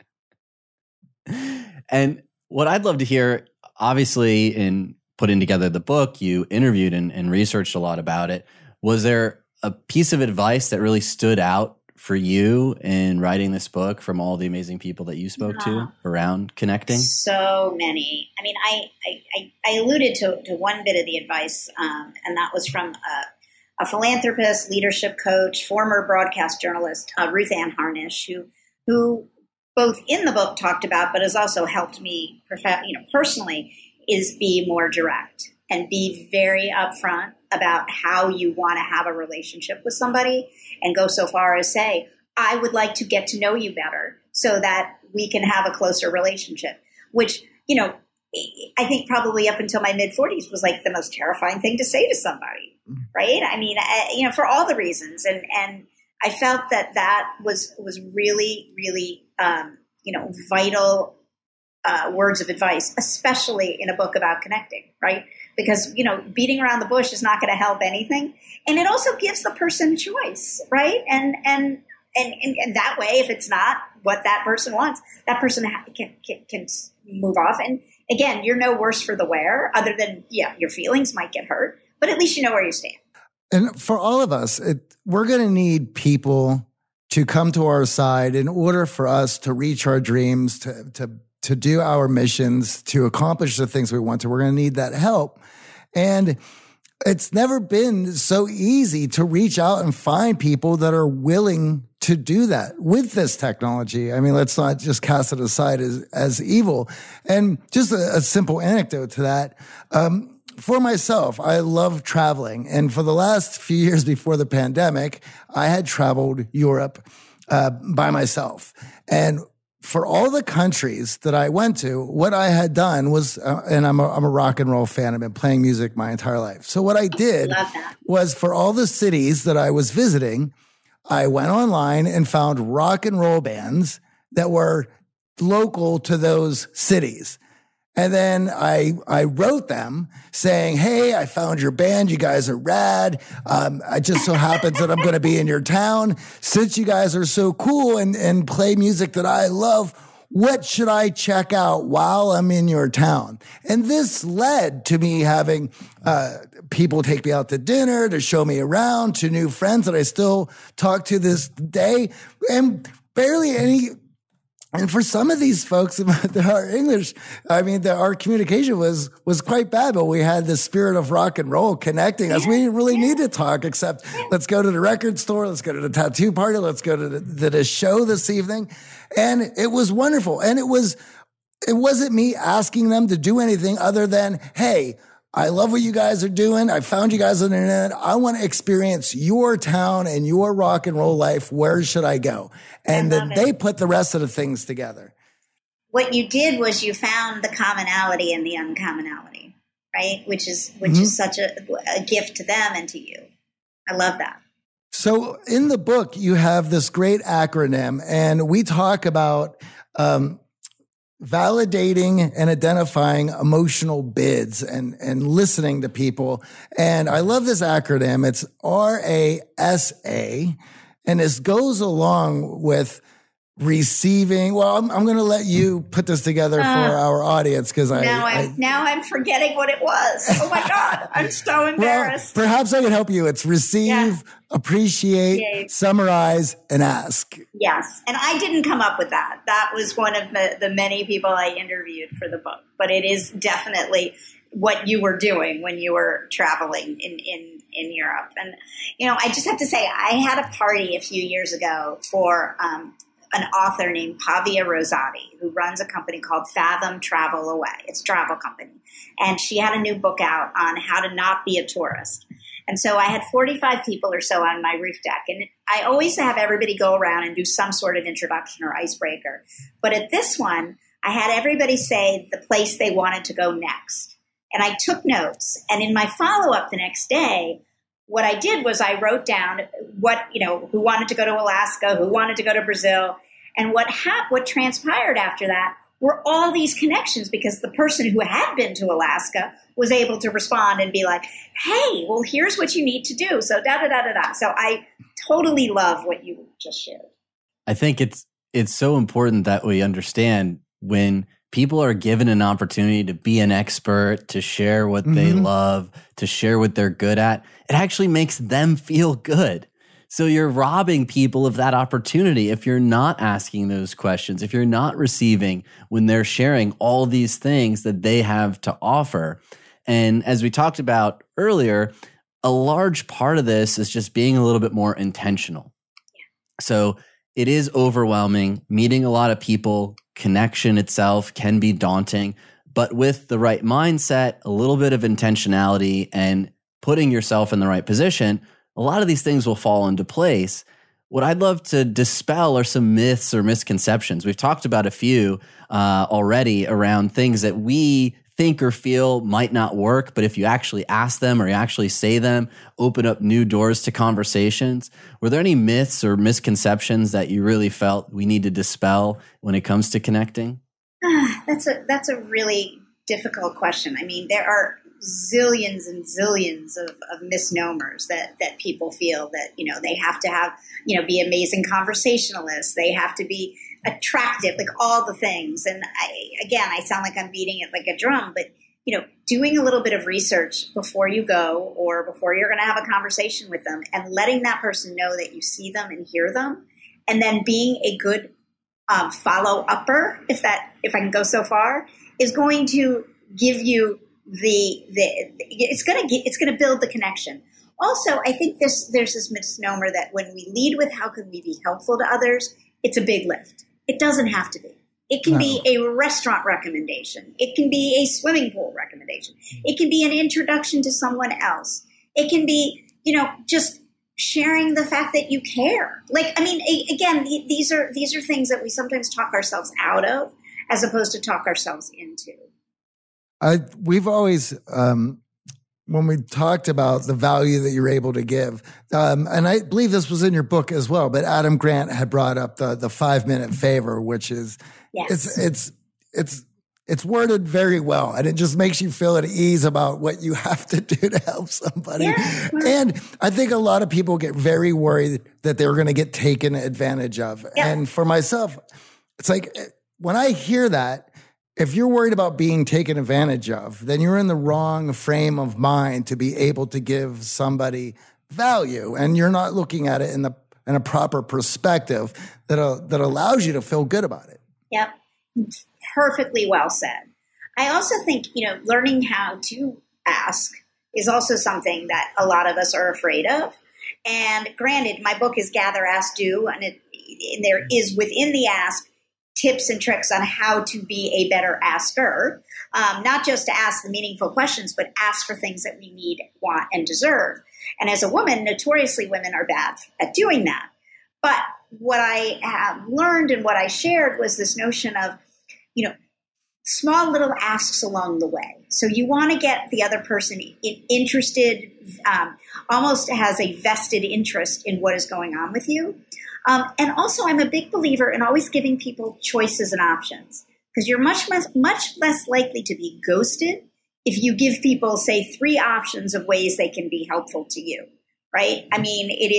And what I'd love to hear, obviously, in putting together the book, you interviewed and, and researched a lot about it. Was there a piece of advice that really stood out for you in writing this book from all the amazing people that you spoke to around connecting? So many. I mean, I I, I alluded to, to one bit of the advice, um, and that was from a, a philanthropist, leadership coach, former broadcast journalist, uh, Ruth Ann Harnish, who who both in the book talked about, but has also helped me, you know, personally, is be more direct and be very upfront about how you want to have a relationship with somebody, and go so far as say, I would like to get to know you better so that we can have a closer relationship, which, you know, I think probably up until my mid forties was like the most terrifying thing to say to somebody, right? I mean, I, you know, for all the reasons. And, and I felt that that was, was really, really, um, you know, vital uh, words of advice, especially in a book about connecting, right? Because, you know, beating around the bush is not going to help anything. And it also gives the person a choice, right? And, and, and, and, and that way, if it's not what that person wants, that person can, can, can move off. And again, you're no worse for the wear, other than, yeah, your feelings might get hurt, but at least you know where you stand. And for all of us, it, we're going to need people to come to our side in order for us to reach our dreams, to, to, to do our missions, to accomplish the things we want to. We're going to need that help. And it's never been so easy to reach out and find people that are willing to do that with this technology. I mean, let's not just cast it aside as, as evil. And just a, a simple anecdote to that. Um, for myself, I love traveling. And for the last few years before the pandemic, I had traveled Europe uh, by myself. And for all the countries that I went to, what I had done was, uh, and I'm a, I'm a rock and roll fan. I've been playing music my entire life. So what I did was, for all the cities that I was visiting, I went online and found rock and roll bands that were local to those cities. And then I I wrote them saying, hey, I found your band. You guys are rad. Um, it just so happens that I'm going to be in your town. Since you guys are so cool and, and play music that I love, what should I check out while I'm in your town? And this led to me having uh, people take me out to dinner, to show me around, to new friends that I still talk to this day. And barely any... And for some of these folks that are English, I mean, the, our communication was was quite bad, but we had the spirit of rock and roll connecting us. We didn't really yeah. need to talk, except let's go to the record store, let's go to the tattoo party, let's go to the, the, the show this evening. And it was wonderful. And it was, it wasn't me asking them to do anything other than, hey, I love what you guys are doing. I found you guys on the internet. I want to experience your town and your rock and roll life. Where should I go? And then they put the rest of the things together. What you did was you found the commonality and the uncommonality, right? Which is which mm-hmm. is such a, a gift to them and to you. I love that. So in the book, you have this great acronym, and we talk about um, validating and identifying emotional bids and, and listening to people. And I love this acronym. It's R A S A. And this goes along with receiving. Well, I'm, I'm going to let you put this together uh, for our audience because I now I'm I, now I'm forgetting what it was. Oh my God, I'm so embarrassed. Well, perhaps I can help you. It's receive, yeah. appreciate, Yay. summarize, and ask. Yes, and I didn't come up with that. That was one of the, the many people I interviewed for the book. But it is definitely what you were doing when you were traveling in in in Europe. And you know, I just have to say, I had a party a few years ago for. Um, an author named Pavia Rosati, who runs a company called Fathom Travel Away. It's a travel company. And she had a new book out on how to not be a tourist. And so I had forty-five people or so on my roof deck. And I always have everybody go around and do some sort of introduction or icebreaker. But at this one, I had everybody say the place they wanted to go next. And I took notes. And in my follow-up the next day, what I did was I wrote down what, you know, who wanted to go to Alaska, who wanted to go to Brazil. And what hap- what transpired after that were all these connections because the person who had been to Alaska was able to respond and be like, hey, well, here's what you need to do. So da, da, da, da, da. So I totally love what you just shared. I think it's it's so important that we understand when people are given an opportunity to be an expert, to share what mm-hmm. they love, to share what they're good at, it actually makes them feel good. So you're robbing people of that opportunity if you're not asking those questions, if you're not receiving when they're sharing all these things that they have to offer. And as we talked about earlier, a large part of this is just being a little bit more intentional. Yeah. So it is overwhelming. Meeting a lot of people, connection itself can be daunting, but with the right mindset, a little bit of intentionality and putting yourself in the right position, a lot of these things will fall into place. What I'd love to dispel are some myths or misconceptions. We've talked about a few uh, already around things that we think or feel might not work, but if you actually ask them or you actually say them, open up new doors to conversations. Were there any myths or misconceptions that you really felt we need to dispel when it comes to connecting? That's a that's a really difficult question. I mean, there are zillions and zillions of, of misnomers that, that people feel that, you know, they have to have, you know, be amazing conversationalists. They have to be attractive, like all the things. And I, again, I sound like I'm beating it like a drum, but, you know, doing a little bit of research before you go or before you're going to have a conversation with them and letting that person know that you see them and hear them. And then being a good um, follow-upper, if that, if I can go so far, is going to give you The, the it's gonna get, it's gonna build the connection. Also, I think this there's this misnomer that when we lead with how can we be helpful to others, it's a big lift. It doesn't have to be. It can no. be a restaurant recommendation. It can be a swimming pool recommendation. It can be an introduction to someone else. It can be, you know, just sharing the fact that you care. Like, I mean, a, again, these are these are things that we sometimes talk ourselves out of, as opposed to talk ourselves into. I, we've always, um, when we talked about the value that you're able to give, um, and I believe this was in your book as well, but Adam Grant had brought up the the five minute favor, which is yes. it's it's it's it's worded very well, and it just makes you feel at ease about what you have to do to help somebody. Yeah. And I think a lot of people get very worried that they're going to get taken advantage of. Yeah. And for myself, it's like when I hear that. If you're worried about being taken advantage of, then you're in the wrong frame of mind to be able to give somebody value, and you're not looking at it in the in a proper perspective that uh, that allows you to feel good about it. Yep, perfectly well said. I also think, you know, learning how to ask is also something that a lot of us are afraid of. And granted, my book is Gather, Ask, Do, and, it, and there is within the ask tips and tricks on how to be a better asker, um, not just to ask the meaningful questions, but ask for things that we need, want, and deserve. And as a woman, notoriously women are bad at doing that. But what I have learned and what I shared was this notion of, you know, small little asks along the way. So you want to get the other person in, interested, um, almost has a vested interest in what is going on with you. Um, and also, I'm a big believer in always giving people choices and options, because you're much, much, much less likely to be ghosted if you give people, say, three options of ways they can be helpful to you, right? I mean, it is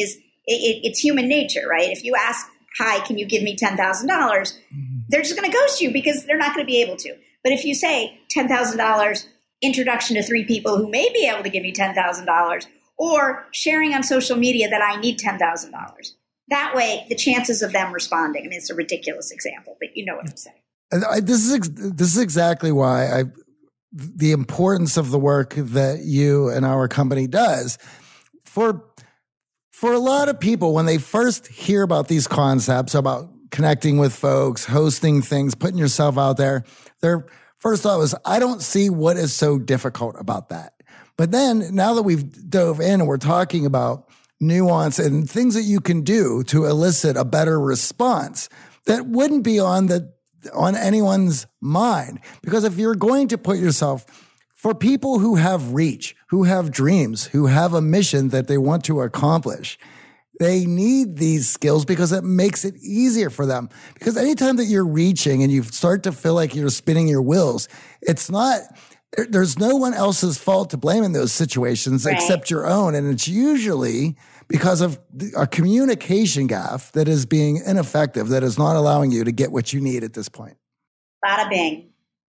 it, it's human nature, right? If you ask, hi, can you give me ten thousand dollars? Mm-hmm. They're just going to ghost you because they're not going to be able to. But if you say ten thousand dollars, introduction to three people who may be able to give me ten thousand dollars, or sharing on social media that I need ten thousand dollars. That way, the chances of them responding, I mean, it's a ridiculous example, but you know what I'm saying. I, this is this is exactly why I, the importance of the work that you and our company does. For, for a lot of people, when they first hear about these concepts, about connecting with folks, hosting things, putting yourself out there, their first thought was, I don't see what is so difficult about that. But then now that we've dove in and we're talking about nuance and things that you can do to elicit a better response that wouldn't be on the on anyone's mind. Because if you're going to put yourself, for people who have reach, who have dreams, who have a mission that they want to accomplish, they need these skills because it makes it easier for them. Because anytime that you're reaching and you start to feel like you're spinning your wheels, it's not, there's no one else's fault to blame in those situations right. except your own. And it's usually because of a communication gaffe that is being ineffective, that is not allowing you to get what you need at this point. Bada bing.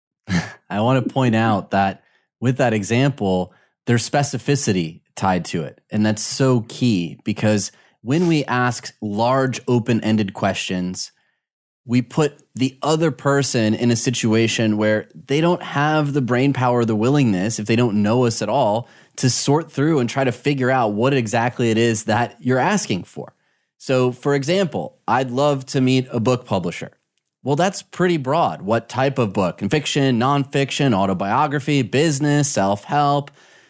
I want to point out that with that example, there's specificity tied to it. And that's so key because when we ask large open-ended questions, we put the other person in a situation where they don't have the brain power or the willingness, if they don't know us at all, to sort through and try to figure out what exactly it is that you're asking for. So, for example, I'd love to meet a book publisher. Well, that's pretty broad. What type of book? Fiction, nonfiction, autobiography, business, self-help.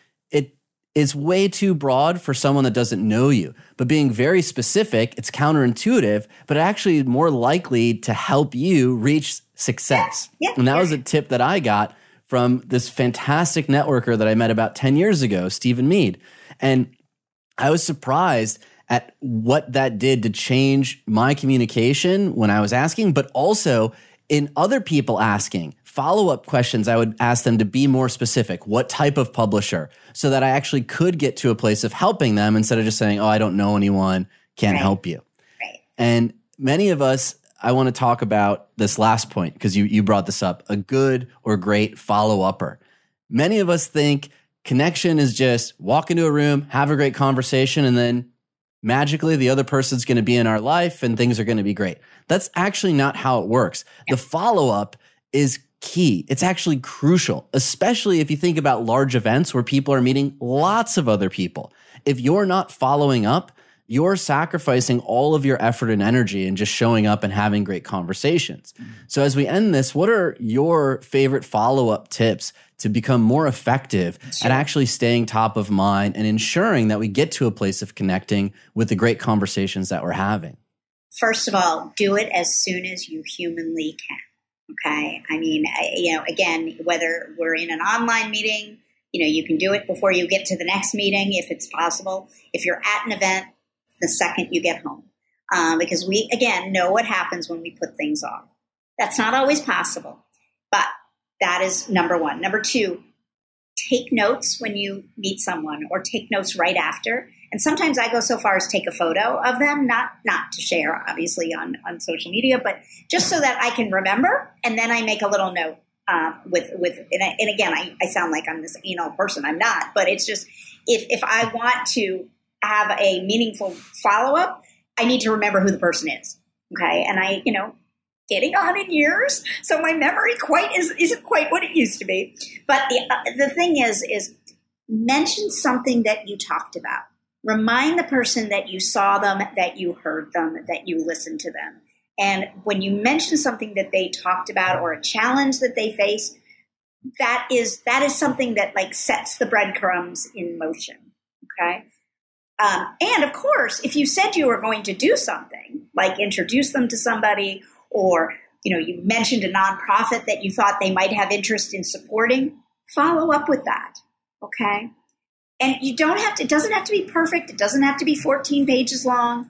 It is way too broad for someone that doesn't know you. But being very specific, it's counterintuitive, but actually more likely to help you reach success. Yeah, yeah, and that yeah. was a tip that I got from this fantastic networker that I met about ten years ago, Stephen Mead. And I was surprised at what that did to change my communication when I was asking, but also in other people asking follow-up questions. I would ask them to be more specific. What type of publisher? So that I actually could get to a place of helping them instead of just saying, oh, I don't know anyone, can't right. help you. Right. And many of us, I want to talk about this last point because you, you brought this up, a good or great follow-upper. Many of us think connection is just walk into a room, have a great conversation, and then magically the other person's going to be in our life and things are going to be great. That's actually not how it works. The follow-up is key. It's actually crucial, especially if you think about large events where people are meeting lots of other people. If you're not following up, you're sacrificing all of your effort and energy and just showing up and having great conversations. Mm-hmm. So as we end this, what are your favorite follow-up tips to become more effective sure. at actually staying top of mind and ensuring that we get to a place of connecting with the great conversations that we're having? First of all, do it as soon as you humanly can. Okay. I mean, I, you know, again, whether we're in an online meeting, you know, you can do it before you get to the next meeting if it's possible. If you're at an event, the second you get home, um, because we, again, know what happens when we put things off. That's not always possible, but that is number one. Number two, take notes when you meet someone or take notes right after. And sometimes I go so far as take a photo of them, not not to share, obviously, on, on social media, but just so that I can remember. And then I make a little note uh, with, with and, I, and again, I, I sound like I'm this anal person. I'm not, but it's just if if I want to have a meaningful follow-up, I need to remember who the person is. Okay. And I, you know, getting on in years, so my memory quite is, isn't quite what it used to be. But the, uh, the thing is, is mention something that you talked about. Remind the person that you saw them, that you heard them, that you listened to them. And when you mention something that they talked about or a challenge that they face, that is, that is something that like sets the breadcrumbs in motion. Okay. Um, and of course, if you said you were going to do something, like introduce them to somebody, or, you know, you mentioned a nonprofit that you thought they might have interest in supporting, follow up with that. Okay. And you don't have to, it doesn't have to be perfect. It doesn't have to be fourteen pages long.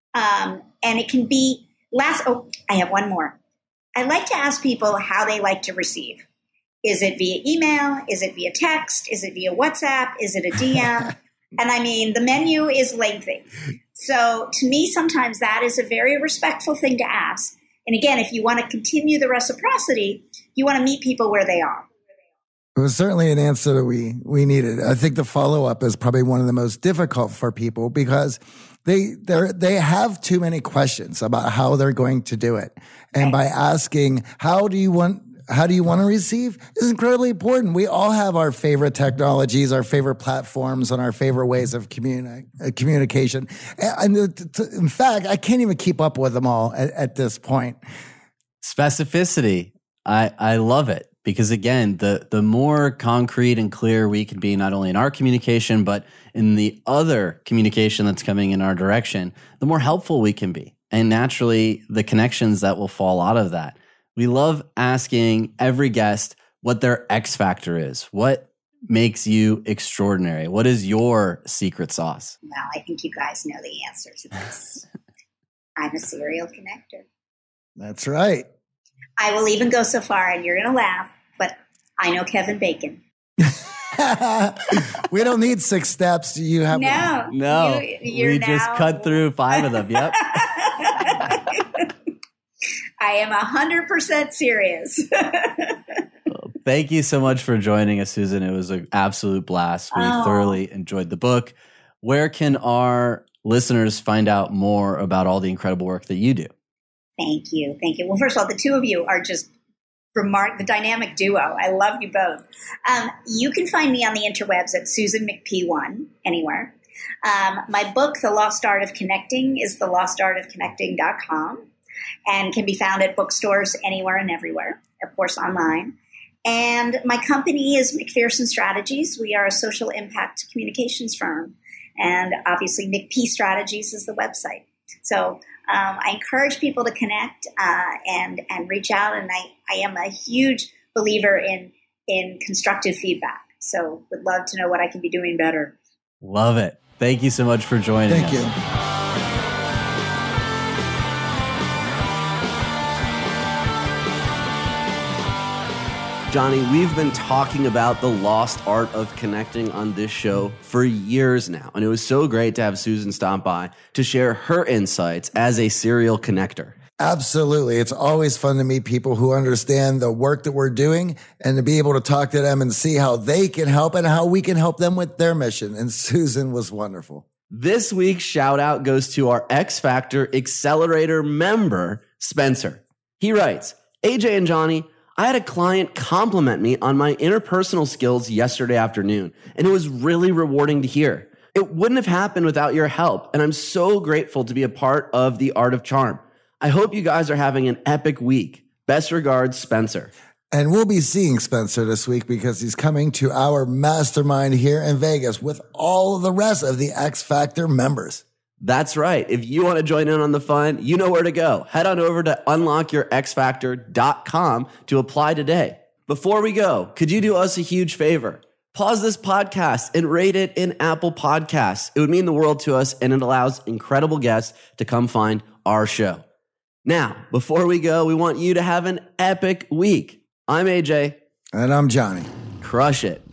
Um, and it can be last. Oh, I have one more. I like to ask people how they like to receive. Is it via email? Is it via text? Is it via WhatsApp? Is it a D M? And I mean, the menu is lengthy. So to me, sometimes that is a very respectful thing to ask. And again, if you want to continue the reciprocity, you want to meet people where they are. It was certainly an answer that we, we needed. I think the follow-up is probably one of the most difficult for people because they they they have too many questions about how they're going to do it. And by asking, how do you want how do you want to receive is incredibly important. We all have our favorite technologies, our favorite platforms, and our favorite ways of communi- uh, communication. And, and t- t- in fact, I can't even keep up with them all at, at this point. Specificity. I, I love it. Because again, the, the more concrete and clear we can be, not only in our communication, but in the other communication that's coming in our direction, the more helpful we can be. And naturally, the connections that will fall out of that. We love asking every guest what their X factor is. What makes you extraordinary? What is your secret sauce? Well, I think you guys know the answer to this. I'm a serial connector. That's right. I will even go so far, and you're going to laugh, but I know Kevin Bacon. We don't need six steps. You have no, one. No. You, we now... just cut through five of them. Yep. I am one hundred percent serious. Well, thank you so much for joining us, Susan. It was an absolute blast. We oh. thoroughly enjoyed the book. Where can our listeners find out more about all the incredible work that you do? Thank you. Thank you. Well, first of all, the two of you are just remark the dynamic duo. I love you both. Um, you can find me on the interwebs at Susan McP one, anywhere. Um, my book, The Lost Art of Connecting, is the lost art of connecting dot com and can be found at bookstores anywhere and everywhere, of course, online. And my company is McPherson Strategies. We are a social impact communications firm. And obviously, McP Strategies is the website. So um, I encourage people to connect uh, and and reach out. And I, I am a huge believer in in constructive feedback. So would love to know what I can be doing better. Love it. Thank you so much for joining Thank us. you. Johnny, we've been talking about the lost art of connecting on this show for years now, and it was so great to have Susan stop by to share her insights as a serial connector. Absolutely. It's always fun to meet people who understand the work that we're doing and to be able to talk to them and see how they can help and how we can help them with their mission. And Susan was wonderful. This week's shout out goes to our X Factor Accelerator member, Spencer. He writes, A J and Johnny, I had a client compliment me on my interpersonal skills yesterday afternoon, and it was really rewarding to hear. It wouldn't have happened without your help, and I'm so grateful to be a part of the Art of Charm. I hope you guys are having an epic week. Best regards, Spencer. And we'll be seeing Spencer this week because he's coming to our mastermind here in Vegas with all of the rest of the X Factor members. That's right. If you want to join in on the fun, you know where to go. Head on over to unlock your x factor dot com to apply today. Before we go, could you do us a huge favor? Pause this podcast and rate it in Apple Podcasts. It would mean the world to us, and it allows incredible guests to come find our show. Now, before we go, we want you to have an epic week. I'm A J. And I'm Johnny. Crush it.